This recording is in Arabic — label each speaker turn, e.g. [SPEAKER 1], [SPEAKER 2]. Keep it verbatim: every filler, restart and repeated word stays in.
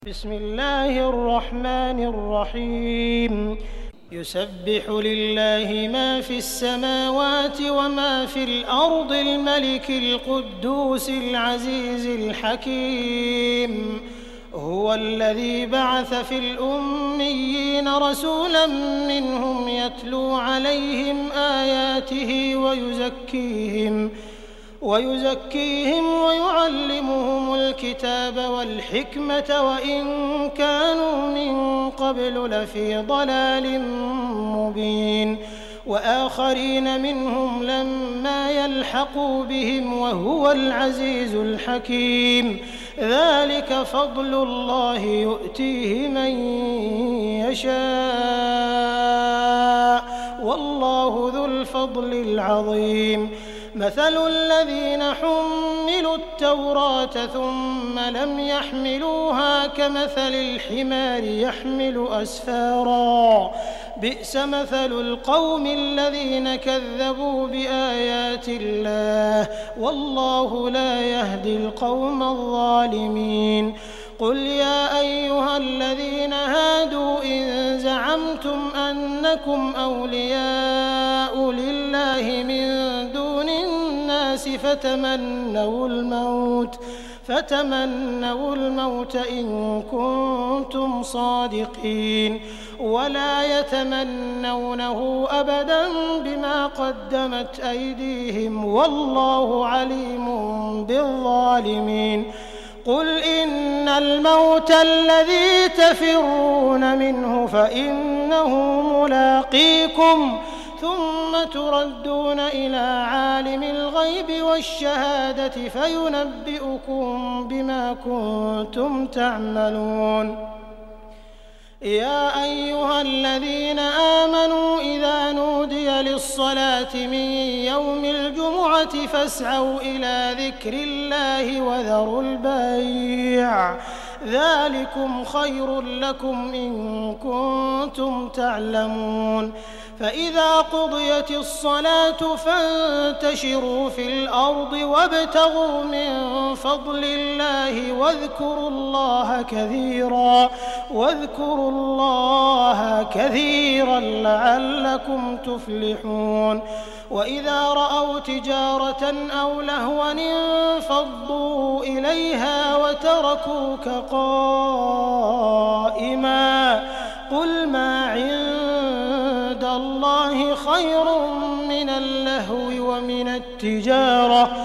[SPEAKER 1] بسم الله الرحمن الرحيم يسبح لله ما في السماوات وما في الأرض الملك القدوس العزيز الحكيم هو الذي بعث في الأميين رسولا منهم يتلو عليهم آياته ويزكيهم ويزكيهم ويعلمهم الكتاب والحكمة وإن كانوا من قبل لفي ضلال مبين وآخرين منهم لما يلحقوا بهم وهو العزيز الحكيم ذلك فضل الله يؤتيه من يشاء والله ذو الفضل العظيم مثل الذين حملوا التوراة ثم لم يحملوها كمثل الحمار يحمل أسفارا بئس مثل القوم الذين كذبوا بآيات الله والله لا يهدي القوم الظالمين قل يا أيها الذين هادوا إن زعمتم أنكم أولياء لله من دون الناس فتمنوا الموت فتمنوا الموت إن كنتم صادقين ولا يتمنونه أبدا بما قدمت أيديهم والله عليم بالظالمين قل إن الموت الذي تفرون منه فإنه ملاقيكم ثم تردون إلى عالم الغيب والشهادة فينبئكم بما كنتم تعملون يا أيها الذين آمنوا إذا نودي للصلاة من يوم الجمعة فاسعوا إلى ذكر الله وذروا البيع ذلكم خير لكم إن كنتم تعلمون فإذا قضيت الصلاة فانتشروا في الأرض وابتغوا من فضل الله واذكروا الله كثيرا واذكروا الله كثيرا لعلكم تفلحون وإذا رأوا تجارة أو لهوا انفضوا إليها وتركوك قائما قل ما عند الله خير من اللهو ومن التجارة